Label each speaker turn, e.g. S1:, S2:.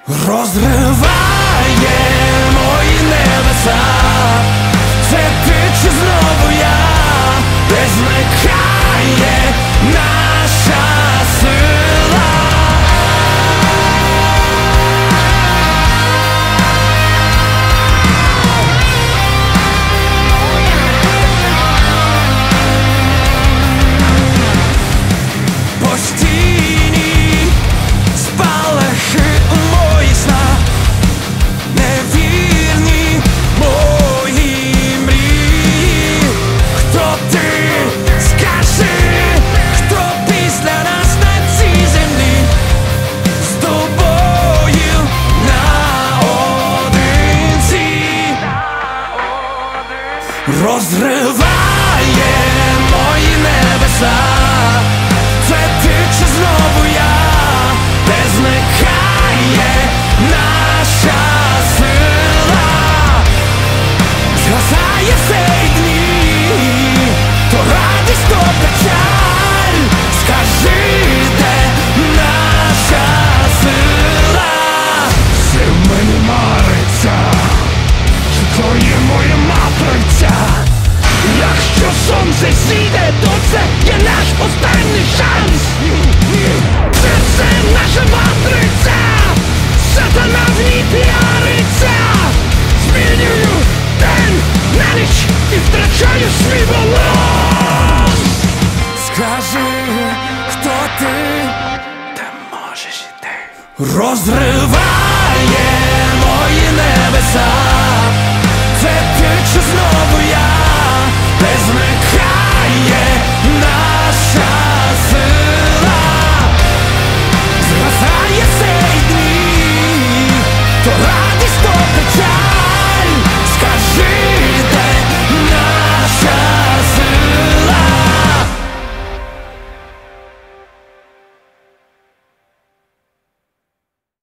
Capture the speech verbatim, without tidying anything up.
S1: Розриває мої небеса, це ти чи знову я, де зникає наша сила. Постійні спалахи у моїх снах, невірні мої мрії. Хто ти? Скажи, хто після нас на цій землі? З тобою наодинці. Розриває мої небеса, це ти чи знову я, де зникає наша сила. Згасає цей дні, то радість, то печаль. Скажи, де наша сила? Все в мене мариться, що то є моя матриця. Якщо сонце зійде, то це є наш останній шанс. Це все наша матриця, сатана в ній піариться. Змінюю день на ніч і втрачаю свій баланс. Скажи, хто ти? Та можеш іти. Розриває мої небеса, це ти чи знову я, де зникає